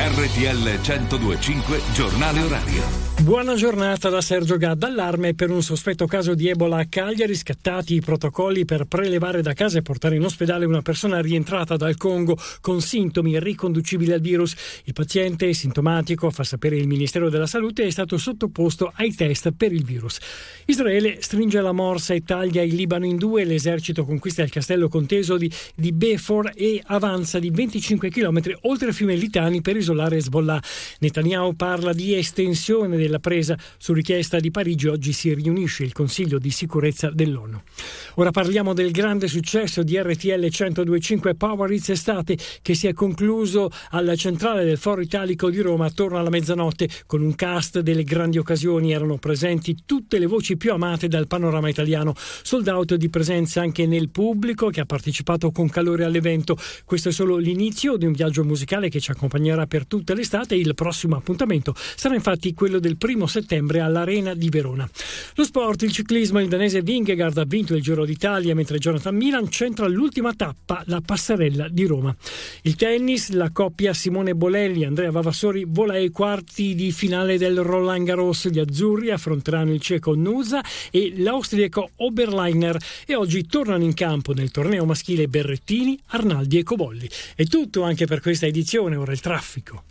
RTL 102.5 Giornale Orario. Buona giornata da Sergio Gadda. Allarme per un sospetto caso di Ebola a Cagliari, scattati i protocolli per prelevare da casa e portare in ospedale una persona rientrata dal Congo con sintomi riconducibili al virus. Il paziente sintomatico, fa sapere il Ministero della Salute, è stato sottoposto ai test per il virus. Israele stringe la morsa e taglia il Libano in due. L'esercito conquista il castello conteso di Befor e avanza di 25 km oltre il fiume Litani per isolare Hezbollah. Netanyahu parla di estensione della presa. Su richiesta di Parigi oggi si riunisce il Consiglio di sicurezza dell'ONU. Ora parliamo del grande successo di RTL 102.5 Power Hits Estate, che si è concluso alla centrale del Foro Italico di Roma attorno alla mezzanotte con un cast delle grandi occasioni. Erano presenti tutte le voci più amate dal panorama italiano. Sold out di presenza anche nel pubblico, che ha partecipato con calore all'evento. Questo è solo l'inizio di un viaggio musicale che ci accompagnerà per tutta l'estate. Il prossimo appuntamento sarà infatti quello del 1 settembre all'Arena di Verona. Lo sport, il ciclismo, il danese Vingegaard ha vinto il Giro d'Italia, mentre Jonathan Milan centra l'ultima tappa, la passerella di Roma. Il tennis, la coppia Simone Bolelli, Andrea Vavassori vola ai quarti di finale del Roland Garros. Gli azzurri affronteranno il ceco Nusa e l'austriaco Oberleiner, e oggi tornano in campo nel torneo maschile Berrettini, Arnaldi e Cobolli. È tutto anche per questa edizione. Ora il traffico.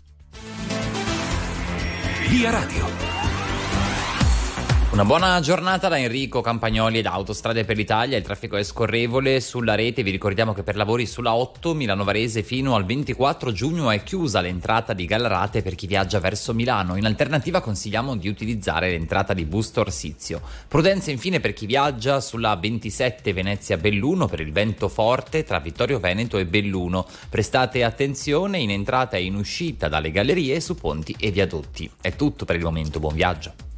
Via Radio. Una buona giornata da Enrico Campagnoli ed Autostrade per l'Italia. Il traffico è scorrevole sulla rete. Vi ricordiamo che per lavori sulla 8 Milano Varese fino al 24 giugno è chiusa l'entrata di Gallarate per chi viaggia verso Milano. In alternativa consigliamo di utilizzare l'entrata di Busto Arsizio. Prudenza infine per chi viaggia sulla 27 Venezia-Belluno per il vento forte tra Vittorio Veneto e Belluno. Prestate attenzione in entrata e in uscita dalle gallerie su ponti e viadotti. È tutto per il momento, buon viaggio.